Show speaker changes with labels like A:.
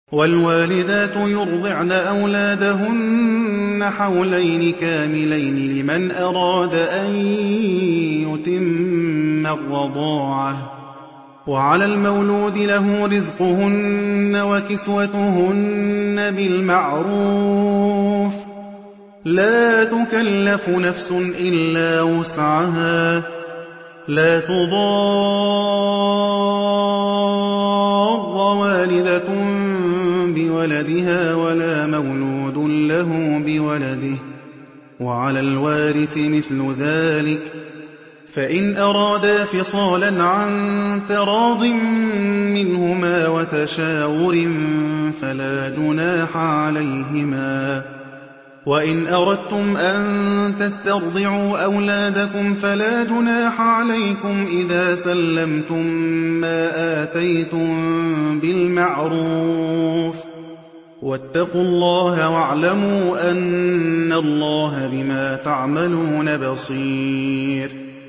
A: وَالْوَالِدَاتُ يُرْضِعْنَ أَوْلَادَهُنَّ حَوْلَيْنِ كَامِلَيْنِ لِمَنْ أَرَادَ أَن يُتِمَّ الرَّضَاعَةَ ۚ وَعَلَى الْمَوْلُودِ لَهُ رِزْقُهُنَّ وَكِسْوَتُهُنَّ بِالْمَعْرُوفِ ۚ لَا تُكَلَّفُ نَفْسٌ إِلَّا وُسْعَهَا ۚ لَا تُضَارَّ وَالِدَةٌ بِوَلَدِهَا وَلَا مَوْلُودٌ لَّهُ بِوَلَدِهِ ۚ وَعَلَى الْوَارِثِ مِثْلُ ذَٰلِكَ ۗ فَإِنْ أَرَادَا فِصَالًا عَن تَرَاضٍ مِّنْهُمَا وَتَشَاوُرٍ فَلَا جُنَاحَ عَلَيْهِمَا ۗ وَإِنْ أَرَدتُّمْ أَن تَسْتَرْضِعُوا أَوْلَادَكُمْ فَلَا جُنَاحَ عَلَيْكُمْ إِذَا سَلَّمْتُم مَّا آتَيْتُم بِالْمَعْرُوفِ ۗ وَاتَّقُوا اللَّهَ وَاعْلَمُوا أَنَّ اللَّهَ بِمَا تَعْمَلُونَ بَصِيرٌ